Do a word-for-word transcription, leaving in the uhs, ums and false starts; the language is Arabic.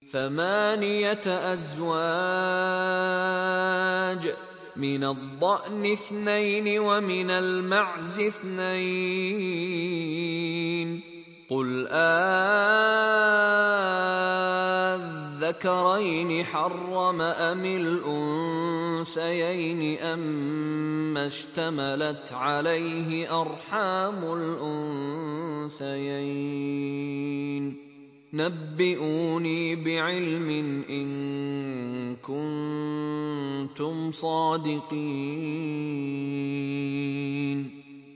ثمانية أزواج، من الضأن اثنين ومن المعز اثنين. قل آذكرين حرم أم الأنثيين أما اشتملت عليه أرحام الأنثيين؟ نبئوني بعلم إن كنتم صادقين.